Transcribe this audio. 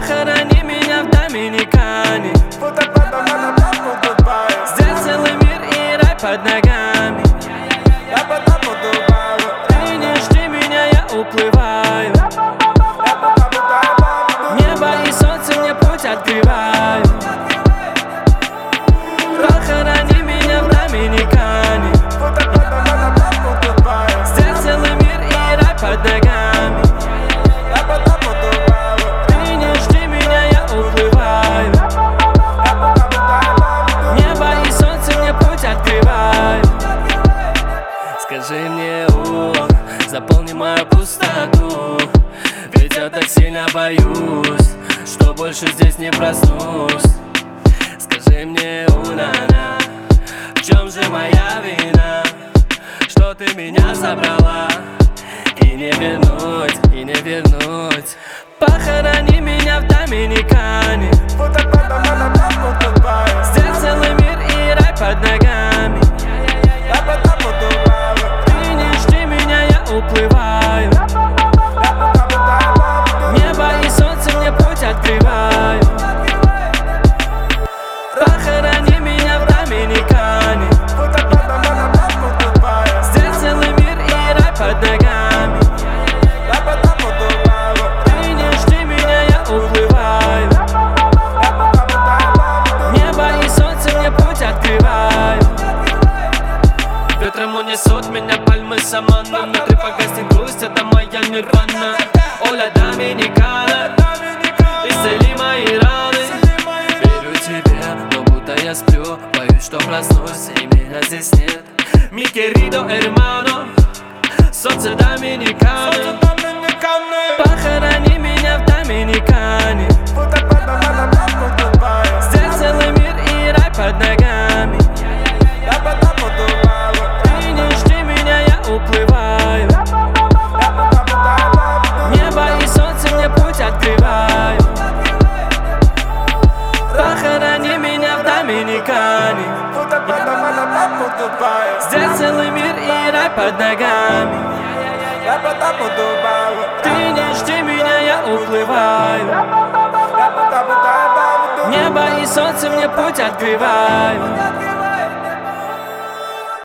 Похорони меня в Доминикане. Здесь целый мир и рай под ногами. Ты не жди меня, я уплываю. Небо и солнце мне путь открывают. Похорони меня в Доминикане. Здесь целый мир и рай под ногами. Ты не жди меня, я уплываю. Небо и солнце мне путь открывают. Скажи мне, заполни мою пустоту. Ведь я так сильно боюсь, что больше здесь не проснусь. Скажи мне, на-на, в чем же моя вина, что ты меня забрала и не вернуть, и не вернуть. Похорони меня в Доминикане. Здесь целый мир и рай под ногами. Ты не жди меня, я уплываю. Небо и солнце мне путь открывают. Похорони меня в Доминикане. Здесь целый мир и рай под ногами. Ты не жди меня, я уплываю. Небо и солнце мне путь открывают. Ветром унесут меня пальмы самана. Внутри погаснет грусть, это моя нирвана. Оля Доминикана, исцели мои раны. Верю тебе, но будто я сплю. Боюсь, что проснусь и меня здесь нет. Mi querido hermano, солнце Доминиканы. Похорони меня в Доминикане. Здесь целый мир и рай под ногами. Ты не жди меня, я уплываю. Небо и солнце мне путь открывают. Похорони меня в Доминикане. Здесь целый мир и рай под ногами. Ты не жди меня, я уплываю. Небо и солнце мне путь открывают.